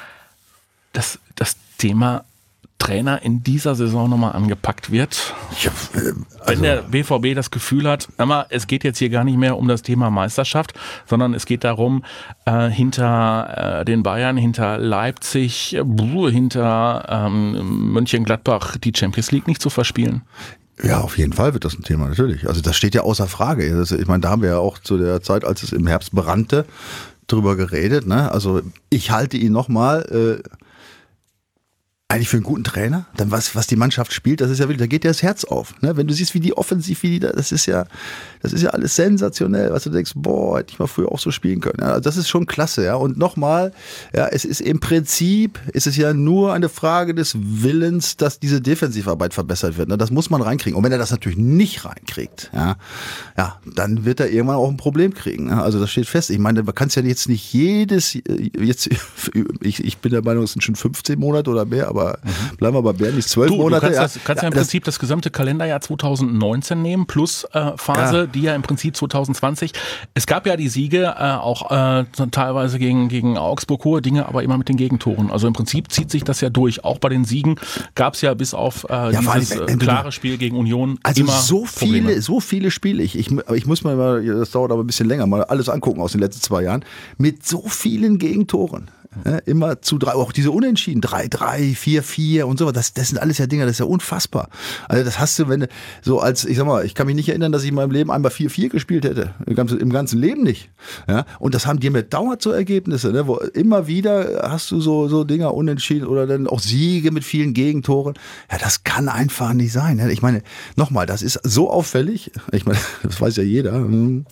dass das Thema Trainer in dieser Saison nochmal angepackt wird? Ja, äh, also wenn der B V B das Gefühl hat, mal, es geht jetzt hier gar nicht mehr um das Thema Meisterschaft, sondern es geht darum, äh, hinter äh, den Bayern, hinter Leipzig, äh, hinter ähm, Mönchengladbach die Champions League nicht zu verspielen. Ja, auf jeden Fall wird das ein Thema, natürlich. Also das steht ja außer Frage. Das, ich meine, da haben wir ja auch zu der Zeit, als es im Herbst brannte, drüber geredet. Ne? Also ich halte ihn nochmal... Äh, eigentlich für einen guten Trainer, dann was, was die Mannschaft spielt, das ist ja wirklich, da geht dir das Herz auf. Ne? Wenn du siehst, wie die offensiv, wie die da, das ist ja, das ist ja alles sensationell, was du denkst, boah, hätte ich mal früher auch so spielen können. Ja, das ist schon klasse, ja. Und nochmal, ja, es ist im Prinzip, ist es ja nur eine Frage des Willens, dass diese Defensivarbeit verbessert wird. Ne? Das muss man reinkriegen. Und wenn er das natürlich nicht reinkriegt, ja, ja, dann wird er irgendwann auch ein Problem kriegen. Ne? Also das steht fest. Ich meine, man kann es ja jetzt nicht jedes, jetzt, ich, ich bin der Meinung, es sind schon fünfzehn Monate oder mehr, aber Mhm. bleiben wir bei Bernis zwölf du, Monate. Du kannst, ja, das, kannst ja, ja im das, Prinzip das gesamte Kalenderjahr zwanzig neunzehn nehmen, plus äh, Phase, ja. die ja im Prinzip zwanzig zwanzig, es gab ja die Siege äh, auch äh, teilweise gegen, gegen Augsburg, hohe Dinge, aber immer mit den Gegentoren. Also im Prinzip zieht sich das ja durch. Auch bei den Siegen gab es ja bis auf äh, ja, dieses allem, äh, klare Spiel gegen Union also immer so viele, Probleme. so viele Spiele. Ich, ich, ich muss mal, mal, das dauert aber ein bisschen länger, mal alles angucken aus den letzten zwei Jahren, mit so vielen Gegentoren. Ja, immer zu drei, auch diese Unentschieden, drei drei, vier vier und so was, das, das sind alles ja Dinger, das ist ja unfassbar. Also das hast du, wenn du, so als, ich sag mal, ich kann mich nicht erinnern, dass ich in meinem Leben einmal vier vier gespielt hätte. Im ganzen, im ganzen Leben nicht. Ja, und das haben die mir dauernd so Ergebnisse, ne, wo immer wieder hast du so, so Dinger unentschieden oder dann auch Siege mit vielen Gegentoren. Ja, das kann einfach nicht sein. Ne? Ich meine, nochmal, das ist so auffällig. Ich meine, das weiß ja jeder. Und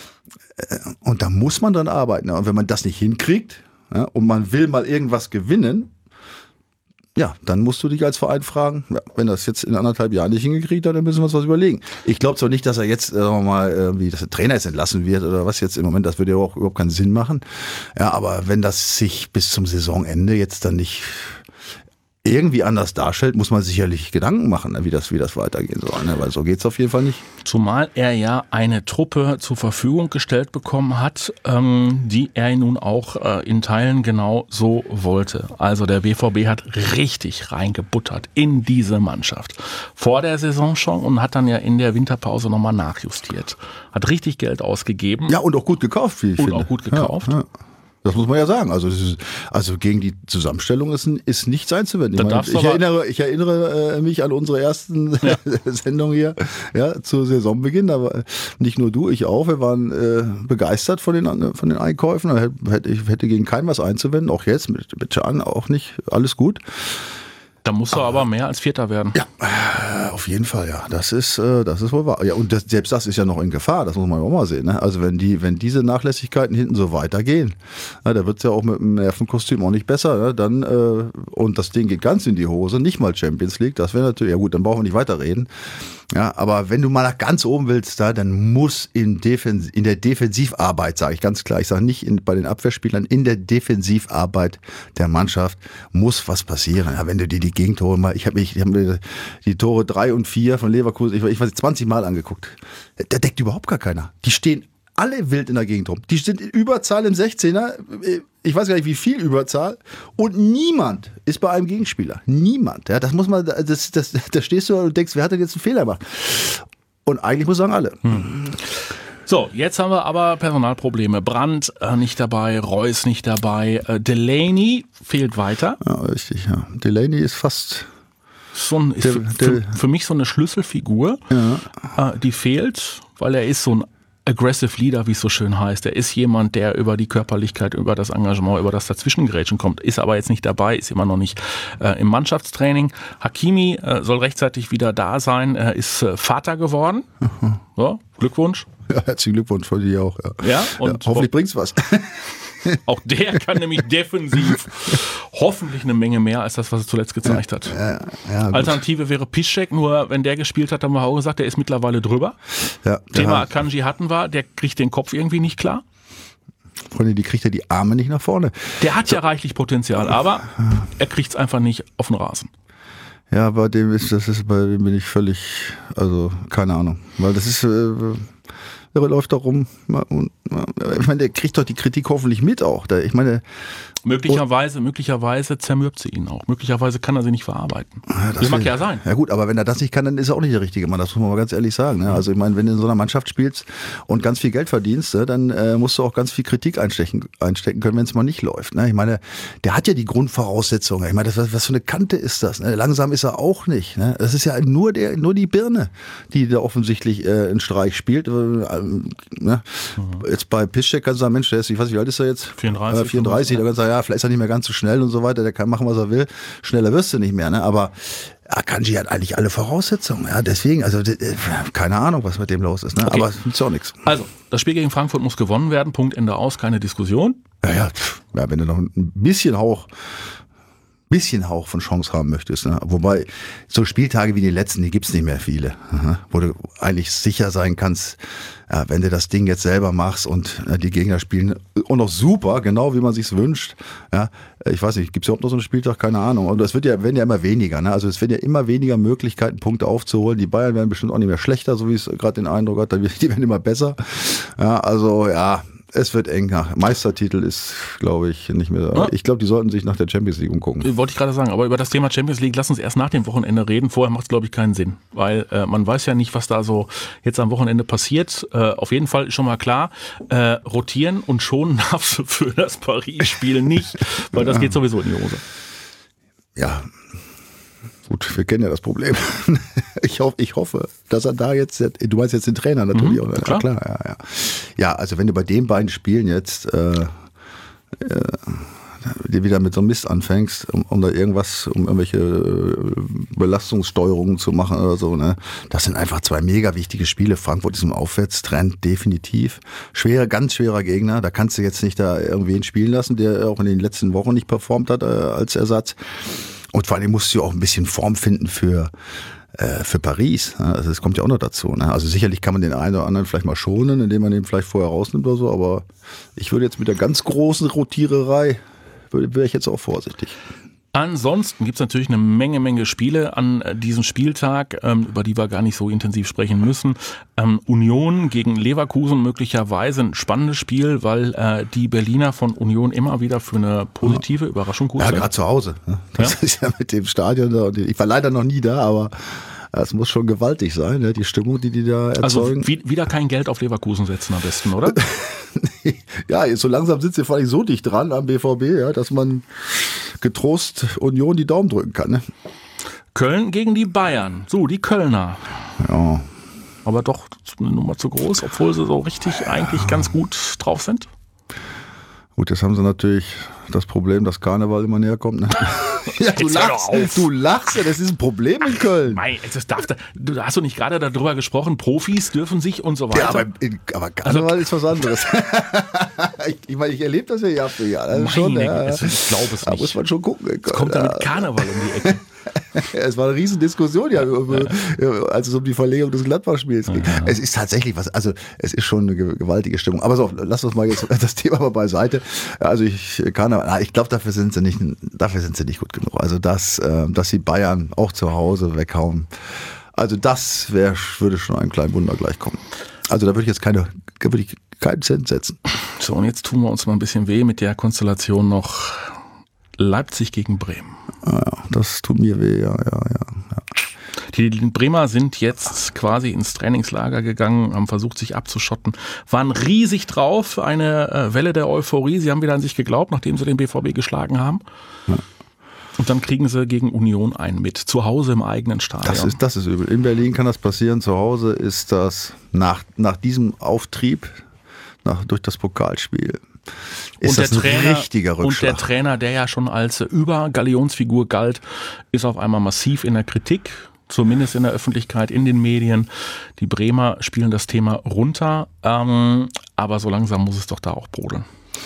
da muss man dran arbeiten. Und wenn man das nicht hinkriegt, ja, und man will mal irgendwas gewinnen, ja, dann musst du dich als Verein fragen, ja, wenn das jetzt in anderthalb Jahren nicht hingekriegt hat, dann müssen wir uns was überlegen. Ich glaube zwar nicht, dass er jetzt äh, mal irgendwie, dass der Trainer jetzt entlassen wird oder was jetzt im Moment, das würde ja auch überhaupt keinen Sinn machen. Ja, aber wenn das sich bis zum Saisonende jetzt dann nicht irgendwie anders darstellt, muss man sicherlich Gedanken machen, wie das, wie das weitergehen soll, ne? Weil so geht's auf jeden Fall nicht. Zumal er ja eine Truppe zur Verfügung gestellt bekommen hat, ähm, die er nun auch äh, in Teilen genau so wollte. Also der B V B hat richtig reingebuttert in diese Mannschaft. Vor der Saison schon und hat dann ja in der Winterpause nochmal nachjustiert. Hat richtig Geld ausgegeben. Ja, und auch gut gekauft, wie ich und finde. Und auch gut gekauft. Ja, ja. Das muss man ja sagen. Also, das ist, also gegen die Zusammenstellung ist, ist nichts einzuwenden. Ich, meine, ich, erinnere, ich erinnere äh, mich an unsere ersten ja. Sendung hier, ja, zu Saisonbeginn. Aber nicht nur du, ich auch. Wir waren äh, begeistert von den, von den Einkäufen. Da hätte ich hätte gegen keinen was einzuwenden. Auch jetzt mit, mit Can auch nicht. Alles gut. Da musst du aber, aber mehr als Vierter werden. Ja, auf jeden Fall, ja. Das ist, das ist wohl wahr. Ja, und das, selbst das ist ja noch in Gefahr, das muss man auch mal sehen. Ne? Also wenn die, wenn diese Nachlässigkeiten hinten so weitergehen, ja, da wird es ja auch mit dem Nervenkostüm auch nicht besser. Ne? Dann, äh, und das Ding geht ganz in die Hose, nicht mal Champions League, das wäre natürlich, ja gut, dann brauchen wir nicht weiterreden. Ja, aber wenn du mal nach ganz oben willst, da, dann muss in, Defens- in der Defensivarbeit, sage ich ganz klar, ich sage nicht in, bei den Abwehrspielern, in der Defensivarbeit der Mannschaft muss was passieren. Ja, wenn du dir die Gegentore mal, ich habe mich, ich hab mir die Tore drei und vier von Leverkusen, ich, ich weiß nicht, zwanzig Mal angeguckt. Da deckt überhaupt gar keiner. Die stehen alle wild in der Gegend rum. Die sind in Überzahl im sechzehner. Ich weiß gar nicht, wie viel Überzahl. Und niemand ist bei einem Gegenspieler. Niemand. Ja, das muss man, das, das, da stehst du und denkst, wer hat denn jetzt einen Fehler gemacht? Und eigentlich muss ich sagen, alle. Hm. So, jetzt haben wir aber Personalprobleme. Brandt äh, nicht dabei, Reus nicht dabei, äh, Delaney fehlt weiter. Ja, richtig, ja. Delaney ist fast... So ein, ist der, für, für, für mich so eine Schlüsselfigur, ja. äh, die fehlt, weil er ist so ein Aggressive Leader, wie es so schön heißt. Er ist jemand, der über die Körperlichkeit, über das Engagement, über das Dazwischengrätschen kommt, ist aber jetzt nicht dabei, ist immer noch nicht äh, im Mannschaftstraining. Hakimi äh, soll rechtzeitig wieder da sein, er ist äh, Vater geworden. Mhm. So, Glückwunsch. Ja, herzlichen Glückwunsch von dir auch. Ja, ja, und ja, hoffentlich bringt's was. Auch der kann nämlich defensiv hoffentlich eine Menge mehr als das, was er zuletzt gezeigt hat. Ja, ja, Alternative wäre Piszczek, nur wenn der gespielt hat, haben wir auch gesagt, der ist mittlerweile drüber. Ja, Thema Akanji hatten wir, der kriegt den Kopf irgendwie nicht klar. Freunde, die kriegt ja die Arme nicht nach vorne. Der hat ja reichlich Potenzial, aber er kriegt es einfach nicht auf den Rasen. Ja, bei dem ist, das ist, bei dem bin ich völlig, also keine Ahnung, weil das ist, äh, der läuft da rum und ich meine, der kriegt doch die Kritik hoffentlich mit auch. Ich meine, möglicherweise, möglicherweise zermürbt sie ihn auch. Möglicherweise kann er sie nicht verarbeiten. Ja, das, das mag ja sein. Ja gut, aber wenn er das nicht kann, dann ist er auch nicht der richtige Mann. Das muss man mal ganz ehrlich sagen. Ne? Also ich meine, wenn du in so einer Mannschaft spielst und ganz viel Geld verdienst, dann äh, musst du auch ganz viel Kritik einstecken, einstecken können, wenn es mal nicht läuft. Ne? Ich meine, der hat ja die Grundvoraussetzungen. Ich meine, das, was für eine Kante ist das? Ne? Langsam ist er auch nicht. Ne? Das ist ja nur der, nur die Birne, die da offensichtlich äh, einen Streich spielt. Äh, ne? Mhm. Jetzt bei Piszczek kannst du sagen, Mensch, der ist, ich weiß nicht, wie alt ist er jetzt? vierunddreißig. Äh, vierunddreißig, da kannst du sagen, ja, vielleicht ist er nicht mehr ganz so schnell und so weiter, der kann machen, was er will. Schneller wirst du nicht mehr, ne? Aber Akanji hat eigentlich alle Voraussetzungen, ja, deswegen, also keine Ahnung, was mit dem los ist, ne? Okay. Aber es ist auch nichts. Also, das Spiel gegen Frankfurt muss gewonnen werden, Punkt, Ende aus, keine Diskussion. Ja, ja, ja, wenn du noch ein bisschen Hauch bisschen Hauch von Chance haben möchtest. Ne? Wobei, so Spieltage wie die letzten, die gibt's nicht mehr viele. Aha. Wo du eigentlich sicher sein kannst, ja, wenn du das Ding jetzt selber machst und äh, die Gegner spielen auch noch super, genau wie man sich's wünscht. Ja, ich weiß nicht, gibt's überhaupt noch so einen Spieltag? Keine Ahnung. Und es wird ja, werden ja immer weniger. Ne? Also es werden ja immer weniger Möglichkeiten, Punkte aufzuholen. Die Bayern werden bestimmt auch nicht mehr schlechter, so wie es gerade den Eindruck hat. Die werden immer besser. Ja, also ja, es wird eng. Meistertitel ist, glaube ich, nicht mehr. Ja. Ich glaube, die sollten sich nach der Champions League umgucken. Wollte ich gerade sagen, aber über das Thema Champions League lass uns erst nach dem Wochenende reden. Vorher macht es, glaube ich, keinen Sinn, weil äh, man weiß ja nicht, was da so jetzt am Wochenende passiert. Äh, auf jeden Fall ist schon mal klar, äh, rotieren und schonen darfst du für das Paris-Spiel nicht, weil das ja. geht sowieso in die Hose. Ja, gut, wir kennen ja das Problem. Ich hoffe, ich hoffe, dass er da jetzt, du meinst jetzt den Trainer natürlich Mhm, auch. klar. Ja, klar, ja, ja. Ja, also wenn du bei den beiden Spielen jetzt äh, äh, dir wieder mit so einem Mist anfängst, um, um da irgendwas, um irgendwelche äh, Belastungssteuerungen zu machen oder so, ne, das sind einfach zwei mega wichtige Spiele. Frankfurt ist im Aufwärtstrend, definitiv. Schwerer, ganz schwerer Gegner. Da kannst du jetzt nicht da irgendwen spielen lassen, der auch in den letzten Wochen nicht performt hat äh, als Ersatz. Und vor allem musst du auch ein bisschen Form finden für äh, für Paris. Also das kommt ja auch noch dazu. Ne? Also sicherlich kann man den einen oder anderen vielleicht mal schonen, indem man den vielleicht vorher rausnimmt oder so. Aber ich würde jetzt mit der ganz großen Rotiererei, würde, wäre ich jetzt auch vorsichtig. Ansonsten gibt es natürlich eine Menge, Menge Spiele an diesem Spieltag, ähm, über die wir gar nicht so intensiv sprechen müssen. Ähm, Union gegen Leverkusen möglicherweise ein spannendes Spiel, weil äh, die Berliner von Union immer wieder für eine positive ja. Überraschung gut ja, sind. Ja, gerade zu Hause. Ne? Das ja. ist ja mit dem Stadion da. Ich war leider noch nie da, aber es muss schon gewaltig sein, ne? Die Stimmung, die die da erzeugen. Also wie, wieder kein Geld auf Leverkusen setzen am besten, oder? Ja, so langsam sind sie vor allem so dicht dran am B V B, ja, dass man getrost Union die Daumen drücken kann. Ne? Köln gegen die Bayern. So, die Kölner. Ja. Aber doch eine Nummer zu groß, obwohl sie so richtig eigentlich ganz gut drauf sind. Gut, jetzt haben sie natürlich das Problem, dass Karneval immer näher kommt. Ne? Ja, du lachst, du lachst ja, das ist ein Problem in Köln. Nein, das darf, du hast doch nicht gerade darüber gesprochen, Profis dürfen sich und so weiter. Ja, aber, aber Karneval also, ist was anderes. ich, ich meine, ich erlebe das ja Jahr für Jahr. Also schon, ja, also ich glaube es nicht. Da muss man schon gucken. Es kommt dann mit Karneval um die Ecke. Es war eine riesen Diskussion, ja, als es um die Verlegung des Gladbach-Spiels ging. Ja. Es ist tatsächlich was, also es ist schon eine gewaltige Stimmung. Aber so, lass uns mal jetzt das Thema mal beiseite. Also ich kann, ich glaube, dafür sind sie nicht, dafür sind sie nicht gut genug. Also dass, dass sie Bayern auch zu Hause weghauen. Also das wäre, würde schon einem kleinen Wunder gleichkommen. Also da würde ich jetzt keine, würde ich keinen Cent setzen. So, und jetzt tun wir uns mal ein bisschen weh mit der Konstellation noch Leipzig gegen Bremen. Ah ja, das tut mir weh, ja, ja, ja. ja. Die Bremer sind jetzt quasi ins Trainingslager gegangen, haben versucht, sich abzuschotten, waren riesig drauf, eine Welle der Euphorie. Sie haben wieder an sich geglaubt, nachdem sie den B V B geschlagen haben. Ja. Und dann kriegen sie gegen Union einen mit, zu Hause im eigenen Stadion. Das ist, das ist übel. In Berlin kann das passieren, zu Hause ist das nach, nach diesem Auftrieb, nach, durch das Pokalspiel, ist und das der ein Trainer, richtiger Rückschlag. Und der Trainer, der ja schon als Über-Galionsfigur galt, ist auf einmal massiv in der Kritik, zumindest in der Öffentlichkeit, in den Medien. Die Bremer spielen das Thema runter, ähm, aber so langsam muss es doch da auch brodeln.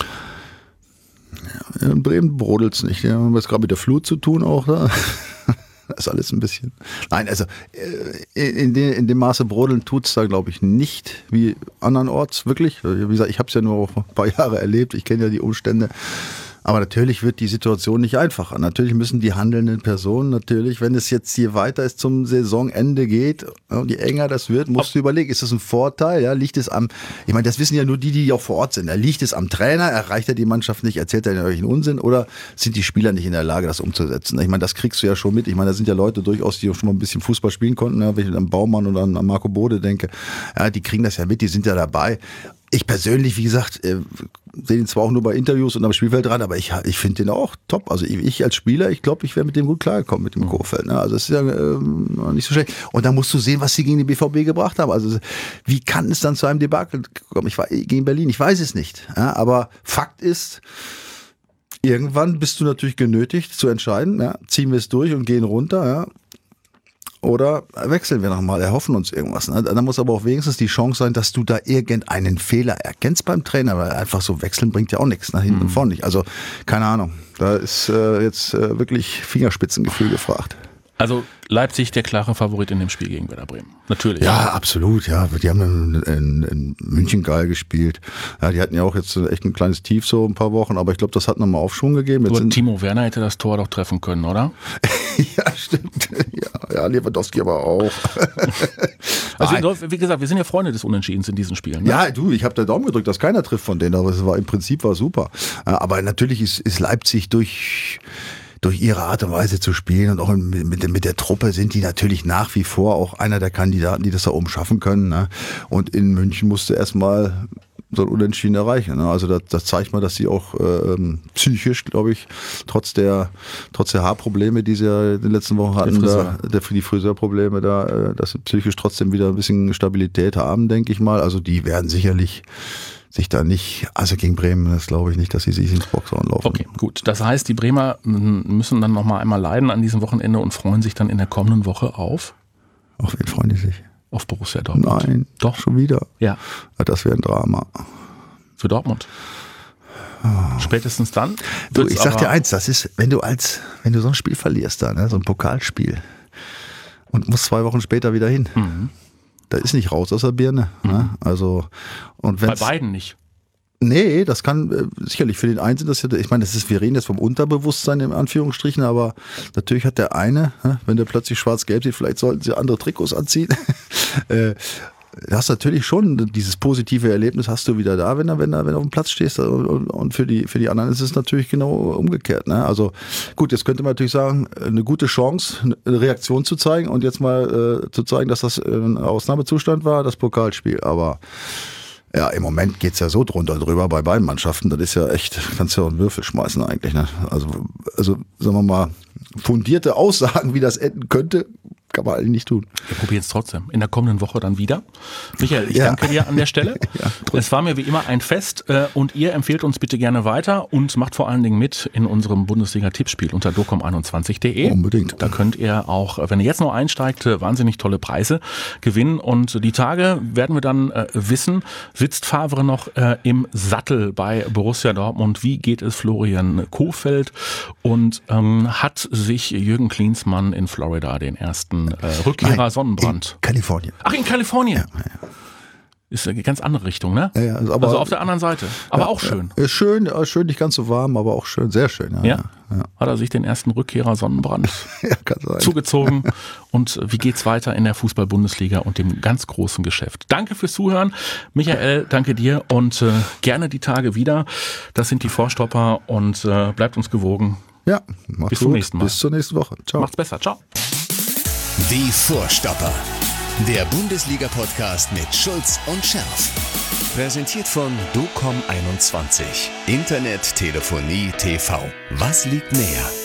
Ja, in Bremen brodelt es nicht. Wir haben jetzt gerade mit der Flut zu tun auch da. Das ist alles ein bisschen. Nein, also in dem, in dem Maße brodeln tut es da, glaube ich, nicht wie andernorts, wirklich. Wie gesagt, ich habe es ja nur ein paar Jahre erlebt, ich kenne ja die Umstände. Aber natürlich wird die Situation nicht einfacher. Natürlich müssen die handelnden Personen natürlich, wenn es jetzt hier weiter ist zum Saisonende geht und je enger das wird, musst du überlegen, ist das ein Vorteil? Ja, liegt es am, ich meine, das wissen ja nur die, die auch vor Ort sind. Ja, liegt es am Trainer? Erreicht er die Mannschaft nicht? Erzählt er irgendwelchen Unsinn? Oder sind die Spieler nicht in der Lage, das umzusetzen? Ich meine, das kriegst du ja schon mit. Ich meine, da sind ja Leute durchaus, die auch schon mal ein bisschen Fußball spielen konnten. Ja, wenn ich an Baumann oder an Marco Bode denke, ja, die kriegen das ja mit, die sind ja dabei. Ich persönlich, wie gesagt, äh, sehe ihn zwar auch nur bei Interviews und am Spielfeld dran, aber ich, ich finde den auch top. Also ich, ich als Spieler, ich glaube, ich wäre mit dem gut klargekommen, mit dem Kohfeldt. Ne? Also das ist ja ähm, nicht so schlecht. Und da musst du sehen, was sie gegen den B V B gebracht haben. Also wie kann es dann zu einem Debakel kommen? Ich war gegen Berlin, ich weiß es nicht. Ja? Aber Fakt ist, irgendwann bist du natürlich genötigt zu entscheiden, ja? Ziehen wir es durch und gehen runter, ja? oder wechseln wir nochmal, erhoffen uns irgendwas. Ne? Da muss aber auch wenigstens die Chance sein, dass du da irgendeinen Fehler erkennst beim Trainer, weil einfach so wechseln bringt ja auch nichts, nach hinten und vorne nicht. Also keine Ahnung, da ist äh, jetzt äh, wirklich Fingerspitzengefühl gefragt. Also Leipzig der klare Favorit in dem Spiel gegen Werder Bremen. Natürlich. Ja, absolut. Ja, die haben in, in, in München geil gespielt. Ja, die hatten ja auch jetzt echt ein kleines Tief so ein paar Wochen, aber ich glaube, das hat nochmal Aufschwung gegeben. Jetzt Aber Timo Werner hätte das Tor doch treffen können, oder? Ja, stimmt. Ja, ja, Lewandowski aber auch. Also wie gesagt, wir sind ja Freunde des Unentschiedens in diesen Spielen. Ne? Ja, du, ich habe da Daumen gedrückt, dass keiner trifft von denen, aber es war im Prinzip war super. Aber natürlich ist, ist Leipzig durch durch ihre Art und Weise zu spielen und auch mit, mit, mit der Truppe sind die natürlich nach wie vor auch einer der Kandidaten, die das da oben schaffen können. Ne? Und in München musste erstmal so ein Unentschieden erreichen. Ne? Also das, das zeigt mal, dass sie auch ähm, psychisch, glaube ich, trotz der trotz der Haarprobleme, die sie ja in den letzten Wochen hatten, da, der, für die Friseurprobleme da, äh, dass sie psychisch trotzdem wieder ein bisschen Stabilität haben, denke ich mal. Also die werden sicherlich sich da nicht, also gegen Bremen, das glaube ich nicht, dass sie sich ins Boxhorn laufen. Okay, gut. Das heißt, die Bremer müssen dann nochmal einmal leiden an diesem Wochenende und freuen sich dann in der kommenden Woche auf? Auf wen freuen die sich? Auf Borussia Dortmund. Nein, doch schon wieder. Ja. Das wäre ein Drama. Für Dortmund. Oh. Spätestens dann. Du, ich sag dir eins, das ist, wenn du als, wenn du so ein Spiel verlierst da, ne, so ein Pokalspiel und musst zwei Wochen später wieder hin. Mhm. Da ist nicht raus aus der Birne. Mhm. Ne? Also, und wenn's, bei beiden nicht. Nee, das kann äh, sicherlich für den einen sind das ja, ich meine, das ist, wir reden jetzt vom Unterbewusstsein in Anführungsstrichen, aber natürlich hat der eine, ne, wenn der plötzlich schwarz-gelb sieht, vielleicht sollten sie andere Trikots anziehen. äh, Du hast natürlich schon dieses positive Erlebnis hast du wieder da, wenn du, wenn du, wenn du auf dem Platz stehst, und für die, für die anderen ist es natürlich genau umgekehrt. Ne? Also gut, jetzt könnte man natürlich sagen, eine gute Chance, eine Reaktion zu zeigen und jetzt mal äh, zu zeigen, dass das ein Ausnahmezustand war, das Pokalspiel. Aber ja, im Moment geht's ja so drunter drüber bei beiden Mannschaften. Das ist ja echt, kannst ja auch einen Würfel schmeißen eigentlich. Ne? Also, also sagen wir mal, fundierte Aussagen, wie das enden könnte, kann man eigentlich nicht tun. Wir probieren es trotzdem. In der kommenden Woche dann wieder. Michael, ich ja. danke dir an der Stelle. Ja, es war mir wie immer ein Fest und ihr empfehlt uns bitte gerne weiter und macht vor allen Dingen mit in unserem Bundesliga-Tippspiel unter docom einundzwanzig punkt de. Unbedingt. Da könnt ihr auch, wenn ihr jetzt noch einsteigt, wahnsinnig tolle Preise gewinnen und die Tage werden wir dann äh, wissen, sitzt Favre noch äh, im Sattel bei Borussia Dortmund? Wie geht es Florian Kohfeldt? Und ähm, hat sich Jürgen Klinsmann in Florida den ersten Äh, Rückkehrer Nein, Sonnenbrand. In Kalifornien. Ach, in Kalifornien. Ja, ja. Ist eine ganz andere Richtung, ne? Ja, ja, also, aber, also auf der anderen Seite. Aber ja, auch schön. Ja, ist schön, ja, schön, nicht ganz so warm, aber auch schön, sehr schön. Ja, ja? ja. Hat er sich den ersten Rückkehrer Sonnenbrand ja, kann sein. zugezogen? Und wie geht's weiter in der Fußball-Bundesliga und dem ganz großen Geschäft? Danke fürs Zuhören. Michael, danke dir und äh, gerne die Tage wieder. Das sind die Vorstopper und äh, bleibt uns gewogen. Ja, macht's bis zum gut. nächsten Mal. Bis zur nächsten Woche. Ciao. Macht's besser. Ciao. Die Vorstopper. Der Bundesliga-Podcast mit Schulz und Scherf. Präsentiert von docom einundzwanzig. Internet, Telefonie, T V. Was liegt näher?